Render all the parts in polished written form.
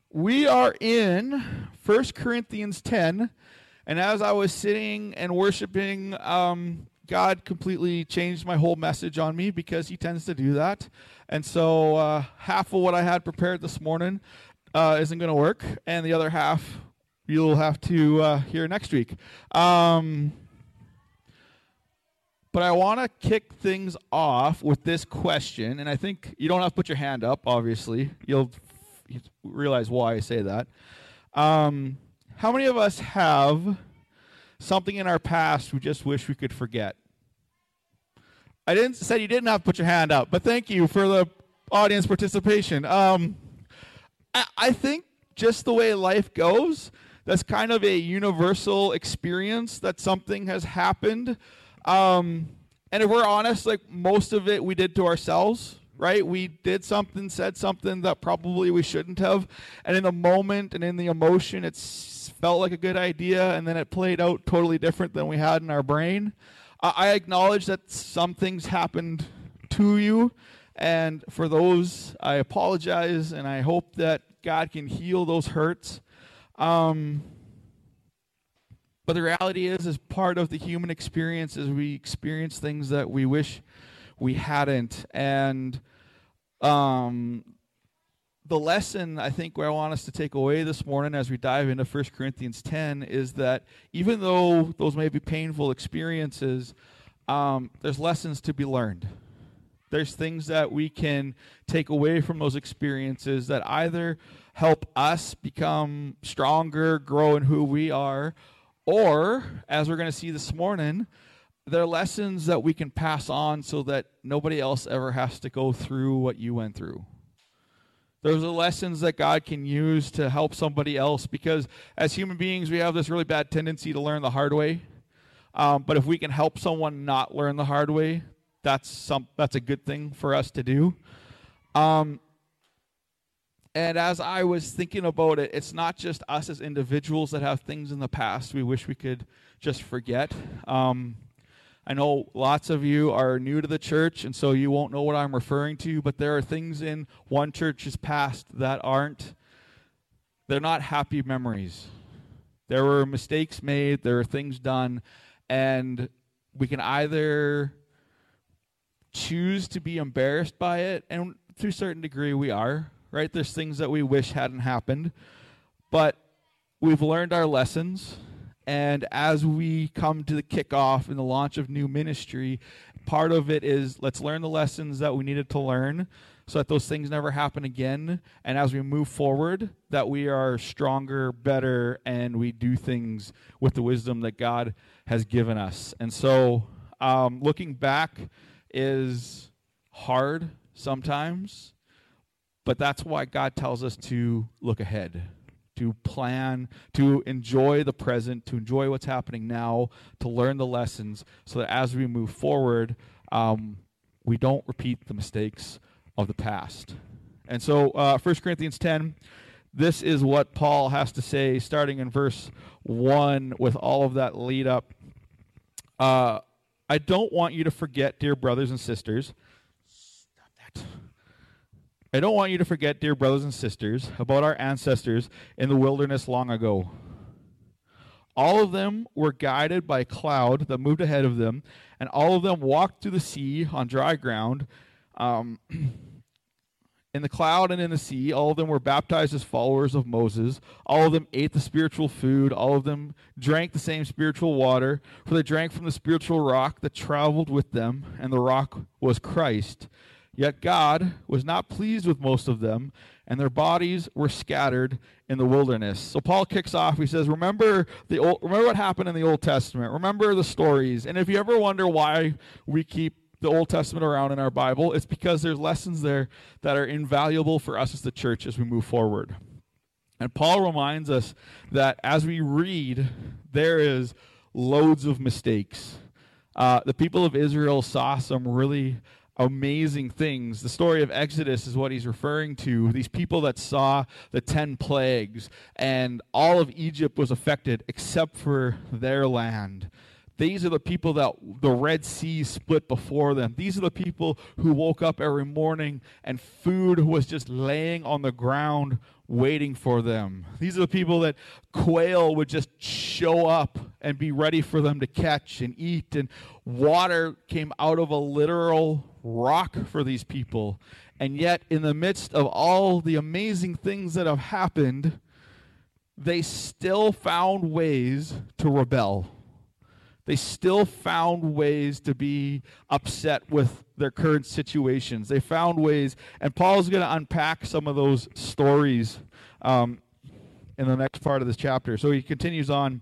We are in 1 Corinthians 10, and as I was sitting and worshiping, God completely changed my whole message on me because he tends to do that. And so half of what I had prepared this morning isn't going to work, and the other half you'll have to hear next week. But I want to kick things off with this question, and I think you don't have to put your hand up, obviously. You'll realize why I say that. How many of us have something in our past we just wish we could forget? I didn't say you didn't have to put your hand up, but thank you for the audience participation. I think just the way life goes, that's kind of a universal experience that something has happened. And if we're honest, like most of it we did to ourselves, right? We did something, said something that probably we shouldn't have. And in the moment and in the emotion, it felt like a good idea, and then it played out totally different than we had in our brain. I acknowledge that some things happened to you, and for those, I apologize, and I hope that God can heal those hurts. But the reality is part of the human experience is we experience things that we wish we hadn't. And the lesson, I think, where I want us to take away this morning as we dive into 1 Corinthians 10 is that even though those may be painful experiences, there's lessons to be learned. There's things that we can take away from those experiences that either help us become stronger, grow in who we are, or, as we're going to see this morning, they're lessons that we can pass on so that nobody else ever has to go through what you went through. Those are lessons that God can use to help somebody else, because as human beings, we have this really bad tendency to learn the hard way. But if we can help someone not learn the hard way, that's a good thing for us to do. And as I was thinking about it, it's not just us as individuals that have things in the past we wish we could just forget. I know lots of you are new to the church, and so you won't know what I'm referring to, but there are things in one church's past that they're not happy memories. There were mistakes made, there are things done, and we can either choose to be embarrassed by it, and to a certain degree we are, right? There's things that we wish hadn't happened, but we've learned our lessons. And as we come to the kickoff and the launch of new ministry, part of it is let's learn the lessons that we needed to learn so that those things never happen again. And as we move forward, that we are stronger, better, and we do things with the wisdom that God has given us. And so looking back is hard sometimes, but that's why God tells us to look ahead, to plan, to enjoy the present, to enjoy what's happening now, to learn the lessons so that as we move forward, we don't repeat the mistakes of the past. And so 1 Corinthians 10, this is what Paul has to say starting in verse 1 with all of that lead up. I don't want you to forget, dear brothers and sisters. Stop that. I don't want you to forget, dear brothers and sisters, about our ancestors in the wilderness long ago. All of them were guided by a cloud that moved ahead of them, and all of them walked through the sea on dry ground. In the cloud and in the sea, all of them were baptized as followers of Moses. All of them ate the spiritual food. All of them drank the same spiritual water, for they drank from the spiritual rock that traveled with them, and the rock was Christ. Yet God was not pleased with most of them, and their bodies were scattered in the wilderness. So Paul kicks off. He says, remember what happened in the Old Testament. Remember the stories. And if you ever wonder why we keep the Old Testament around in our Bible, it's because there's lessons there that are invaluable for us as the church as we move forward. And Paul reminds us that as we read, there is loads of mistakes. The people of Israel saw some really amazing things. The story of Exodus is what he's referring to. These people that saw the 10 plagues, and all of Egypt was affected except for their land. These are the people that the Red Sea split before them. These are the people who woke up every morning and food was just laying on the ground waiting for them. These are the people that quail would just show up and be ready for them to catch and eat. And water came out of a literal rock for these people. And yet, in the midst of all the amazing things that have happened, they still found ways to rebel. They still found ways to be upset with their current situations. They found ways, and Paul's going to unpack some of those stories in the next part of this chapter. So he continues on.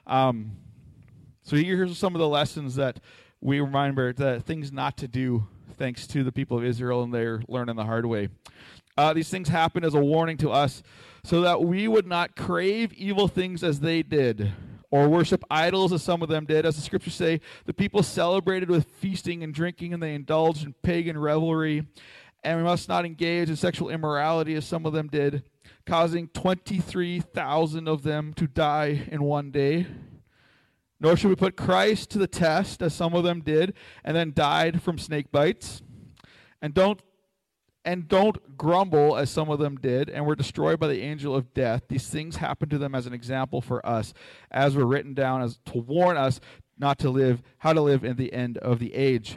So here's some of the lessons that we remember, the things not to do, thanks to the people of Israel, and they're learning the hard way. These things happen as a warning to us so that we would not crave evil things as they did, or worship idols as some of them did. As the scriptures say, the people celebrated with feasting and drinking, and they indulged in pagan revelry. And we must not engage in sexual immorality as some of them did, causing 23,000 of them to die in one day. Nor should we put Christ to the test, as some of them did, and then died from snake bites. And don't grumble, as some of them did, and were destroyed by the angel of death. These things happened to them as an example for us, as were written down as to warn us how to live in the end of the age.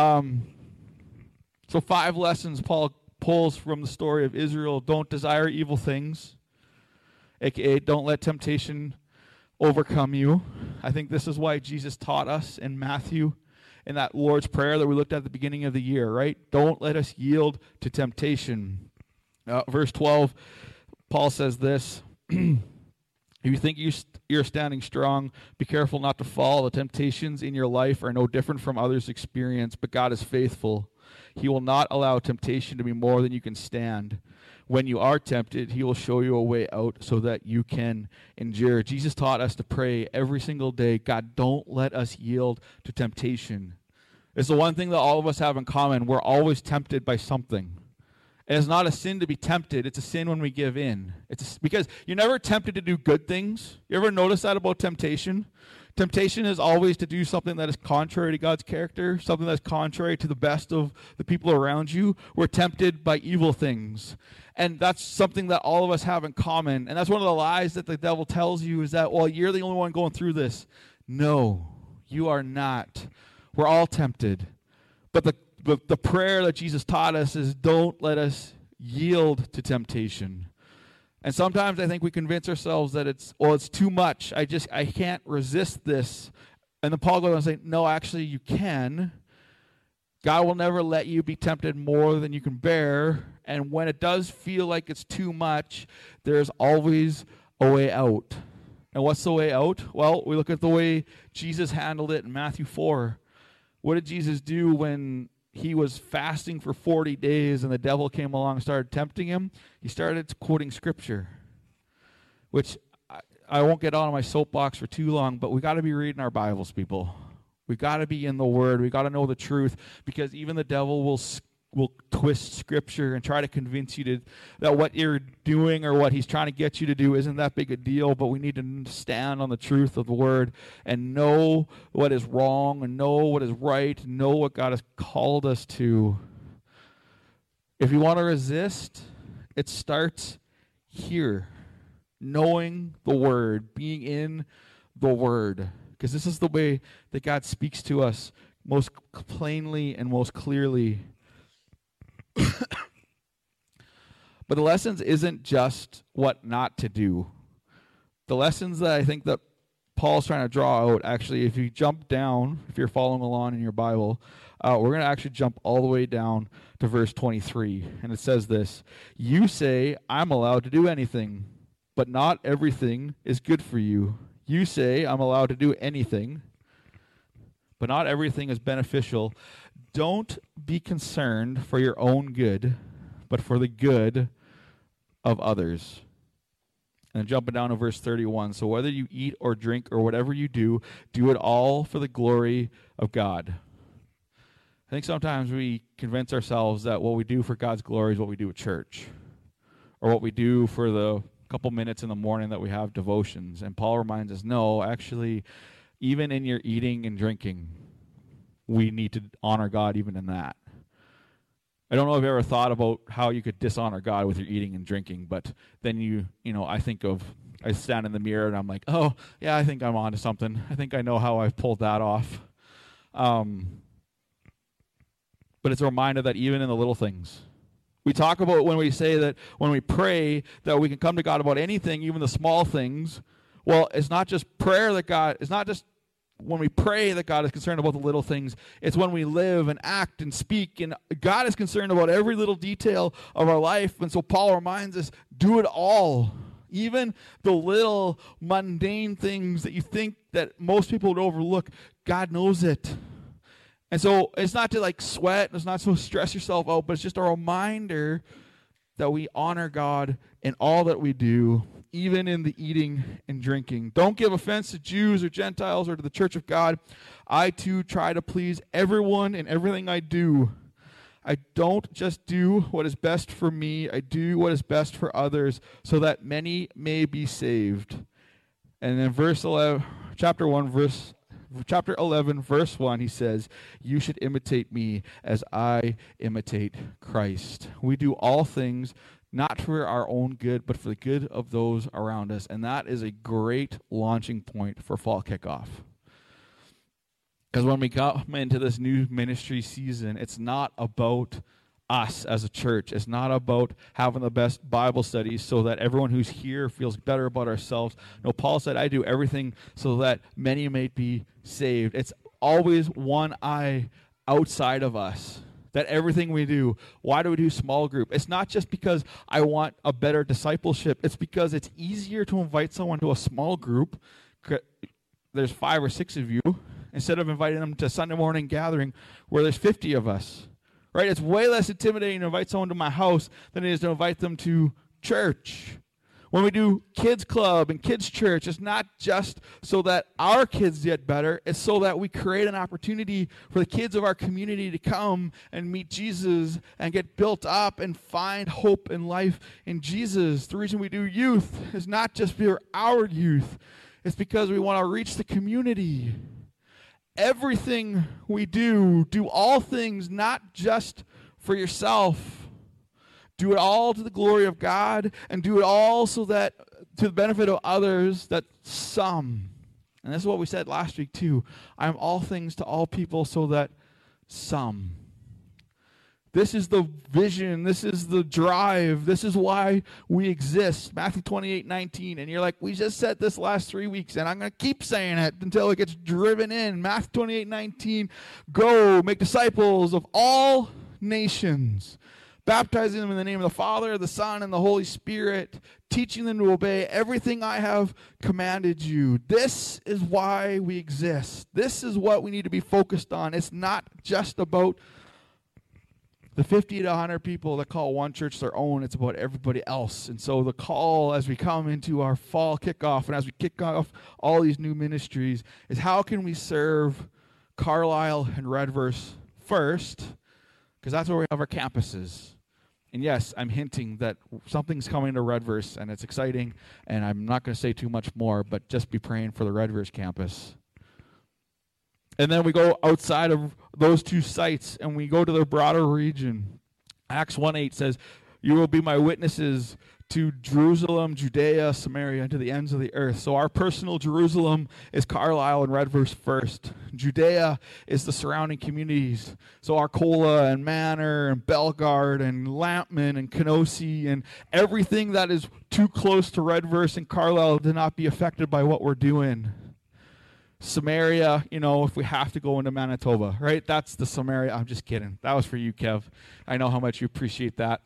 So 5 lessons Paul pulls from the story of Israel. Don't desire evil things, aka don't let temptation overcome you. I think this is why Jesus taught us in Matthew, in that Lord's Prayer that we looked at the beginning of the year, right? Don't let us yield to temptation. Verse 12, Paul says this, if you think you're standing strong, be careful not to fall. The temptations in your life are no different from others' experience, but God is faithful. He will not allow temptation to be more than you can stand. When you are tempted, he will show you a way out so that you can endure. Jesus taught us to pray every single day, God, don't let us yield to temptation. It's the one thing that all of us have in common. We're always tempted by something. And it's not a sin to be tempted. It's a sin when we give in. Because you're never tempted to do good things. You ever notice that about temptation? Temptation is always to do something that is contrary to God's character, something that's contrary to the best of the people around you. We're tempted by evil things. And that's something that all of us have in common. And that's one of the lies that the devil tells you, is that, well, you're the only one going through this. No, you are not. We're all tempted. But the prayer that Jesus taught us is, don't let us yield to temptation. And sometimes I think we convince ourselves that it's too much. I can't resist this. And then Paul goes on and says, no, actually you can. God will never let you be tempted more than you can bear. And when it does feel like it's too much, there's always a way out. And what's the way out? Well, we look at the way Jesus handled it in Matthew 4. What did Jesus do when he was fasting for 40 days and the devil came along and started tempting him? He started quoting scripture, which I won't get on my soapbox for too long, but we got to be reading our Bibles, people. We got to be in the Word. We got to know the truth, because even the devil will twist scripture and try to convince you that what you're doing or what he's trying to get you to do isn't that big a deal, but we need to stand on the truth of the Word and know what is wrong and know what is right, know what God has called us to. If you want to resist, it starts here, knowing the Word, being in the Word, because this is the way that God speaks to us most plainly and most clearly. But the lessons isn't just what not to do. The lessons that I think that Paul's trying to draw out, actually, if you jump down, if you're following along in your Bible, we're going to actually jump all the way down to verse 23. And it says this, you say, I'm allowed to do anything, but not everything is good for you. You say, I'm allowed to do anything, but not everything is beneficial. Don't be concerned for your own good, but for the good of others. And jumping down to verse 31. So whether you eat or drink or whatever you do, do it all for the glory of God. I think sometimes we convince ourselves that what we do for God's glory is what we do at church, or what we do for the couple minutes in the morning that we have devotions. And Paul reminds us, no, actually, even in your eating and drinking, we need to honor God even in that. I don't know if you've ever thought about how you could dishonor God with your eating and drinking, but then I stand in the mirror and I'm like, oh, yeah, I think I'm onto something. I think I know how I've pulled that off. But it's a reminder that even in the little things, we talk about when we say that when we pray that we can come to God about anything, even the small things. Well, it's not just prayer it's not just when we pray that God is concerned about the little things. It's when we live and act and speak, and God is concerned about every little detail of our life. And so Paul reminds us, do it all. Even the little mundane things that you think that most people would overlook, God knows it. And so it's not to like sweat, it's not to stress yourself out, but it's just a reminder that we honor God in all that we do, even in the eating and drinking. Don't give offense to Jews or Gentiles or to the church of God. I too try to please everyone in everything I do. I don't just do what is best for me, I do what is best for others, so that many may be saved. And in chapter 11, verse 1, he says, you should imitate me as I imitate Christ. We do all things not for our own good, but for the good of those around us. And that is a great launching point for fall kickoff. Because when we come into this new ministry season, it's not about us as a church. It's not about having the best Bible studies so that everyone who's here feels better about ourselves. No, Paul said, I do everything so that many may be saved. It's always one eye outside of us. That everything we do, why do we do small group? It's not just because I want a better discipleship. It's because it's easier to invite someone to a small group. There's 5 or 6 of you, instead of inviting them to Sunday morning gathering where there's 50 of us. Right? It's way less intimidating to invite someone to my house than it is to invite them to church. When we do kids club and kids church, it's not just so that our kids get better. It's so that we create an opportunity for the kids of our community to come and meet Jesus and get built up and find hope and life in Jesus. The reason we do youth is not just for our youth. It's because we want to reach the community. Everything we do all things not just for yourself. Do it all to the glory of God, and do it all so that to the benefit of others, that some, and this is what we said last week too, I am all things to all people so that some. This is the vision. This is the drive. This is why we exist. Matthew 28:19. And you're like, we just said this last 3 weeks, and I'm going to keep saying it until it gets driven in. Matthew 28:19. Go, make disciples of all nations, baptizing them in the name of the Father, the Son, and the Holy Spirit, teaching them to obey everything I have commanded you. This is why we exist. This is what we need to be focused on. It's not just about the 50 to 100 people that call one church their own. It's about everybody else. And so the call as we come into our fall kickoff and as we kick off all these new ministries is how can we serve Carlisle and Redverse first? Because that's where we have our campuses. And yes, I'm hinting that something's coming to Redverse and it's exciting, and I'm not going to say too much more, but just be praying for the Redverse campus. And then we go outside of those 2 sites and we go to the broader region. Acts 1:8 says, you will be my witnesses to Jerusalem, Judea, Samaria, and to the ends of the earth. So our personal Jerusalem is Carlisle and Redverse first. Judea is the surrounding communities. So Arcola and Manor and Bellegarde and Lampman and Kenosee and everything that is too close to Redverse and Carlisle to not be affected by what we're doing. Samaria, if we have to go into Manitoba, right? That's the Samaria. I'm just kidding. That was for you, Kev. I know how much you appreciate that.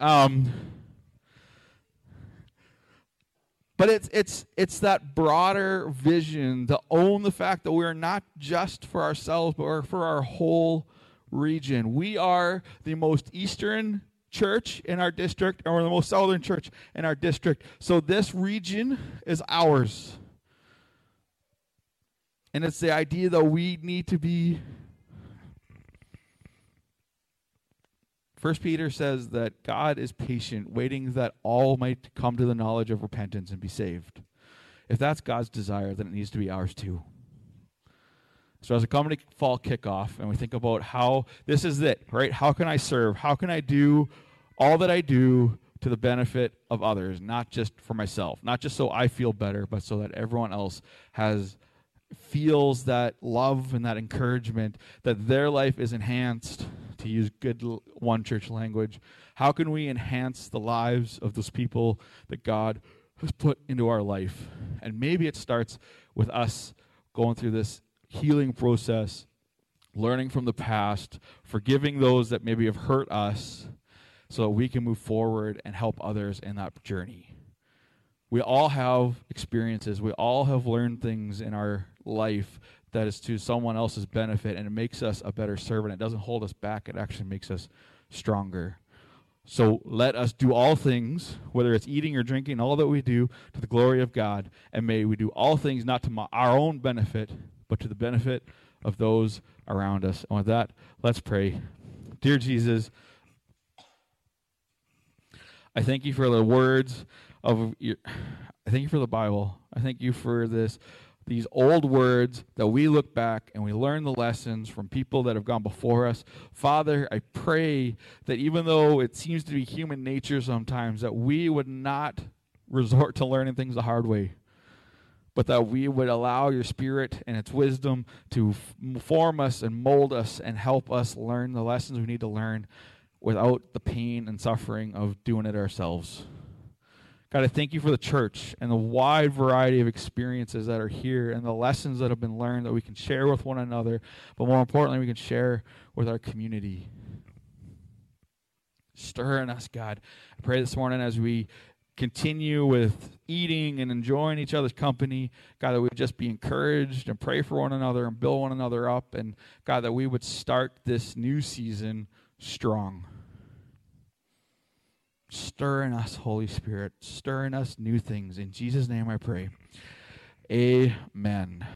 But it's that broader vision to own the fact that we're not just for ourselves, but we're for our whole region. We are the most eastern church in our district, and we're the most southern church in our district. So this region is ours. And it's the idea that we need to be. 1 Peter says that God is patient, waiting that all might come to the knowledge of repentance and be saved. If that's God's desire, then it needs to be ours too. So as we come to fall kickoff and we think about how this is it, right? How can I serve? How can I do all that I do to the benefit of others, not just for myself, not just so I feel better, but so that everyone else feels that love and that encouragement, that their life is enhanced, to use good one church language. How can we enhance the lives of those people that God has put into our life? And maybe it starts with us going through this healing process, learning from the past, forgiving those that maybe have hurt us, so that we can move forward and help others in that journey. We all have experiences. We all have learned things in our life that is to someone else's benefit, and it makes us a better servant. It doesn't hold us back. It actually makes us stronger. So let us do all things, whether it's eating or drinking, all that we do to the glory of God, and may we do all things not to our own benefit, but to the benefit of those around us. And with that, let's pray. Dear Jesus, I thank you for the words of I thank you for the Bible. I thank you for these old words that we look back and we learn the lessons from people that have gone before us. Father, I pray that even though it seems to be human nature sometimes, that we would not resort to learning things the hard way, but that we would allow your Spirit and its wisdom to form us and mold us and help us learn the lessons we need to learn without the pain and suffering of doing it ourselves. God, I thank you for the church and the wide variety of experiences that are here and the lessons that have been learned that we can share with one another, but more importantly, we can share with our community. Stir in us, God. I pray this morning as we continue with eating and enjoying each other's company, God, that we would just be encouraged and pray for one another and build one another up, and God, that we would start this new season strong. Stir in us, Holy Spirit. Stir in us new things. In Jesus' name I pray. Amen.